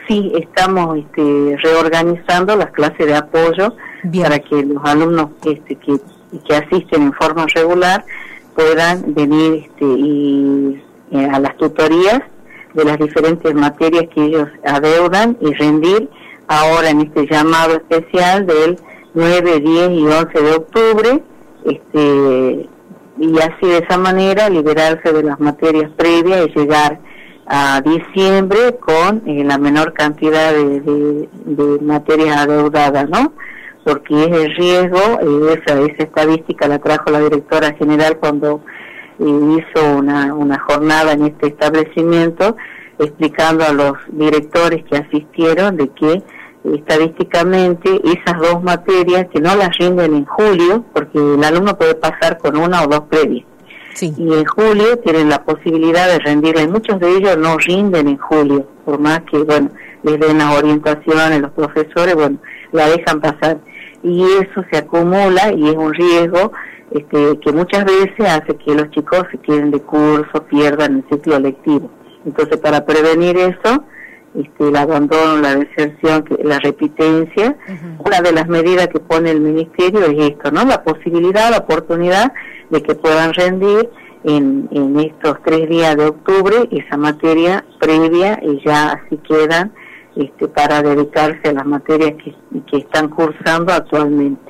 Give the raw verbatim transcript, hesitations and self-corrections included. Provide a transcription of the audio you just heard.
sí, estamos este, reorganizando las clases de apoyo. Bien. Para que los alumnos este, que, que asisten en forma regular puedan venir este, y, eh, a las tutorías de las diferentes materias que ellos adeudan y rendir ahora en este llamado especial del nueve, diez y once de octubre, este, y así de esa manera liberarse de las materias previas y llegar a diciembre con eh, la menor cantidad de, de, de materias adeudadas, ¿no? Porque es el riesgo, eh, esa, esa estadística la trajo la directora general cuando eh, hizo una, una jornada en este establecimiento, explicando a los directores que asistieron de que eh, estadísticamente esas dos materias que no las rinden en julio, porque el alumno puede pasar con una o dos previas, sí. Y en julio tienen la posibilidad de rendirla, y muchos de ellos no rinden en julio, por más que, bueno, les den las orientaciones, los profesores, bueno, la dejan pasar. Y eso se acumula y es un riesgo este, que muchas veces hace que los chicos se queden de curso, pierdan el ciclo lectivo. Entonces, para prevenir eso, este, el abandono, la deserción, la repitencia, uh-huh. Una de las medidas que pone el Ministerio es esto, ¿no? La posibilidad, la oportunidad de que puedan rendir en, en estos tres días de octubre esa materia previa y ya así quedan este, para dedicarse a las materias que, que están cursando actualmente.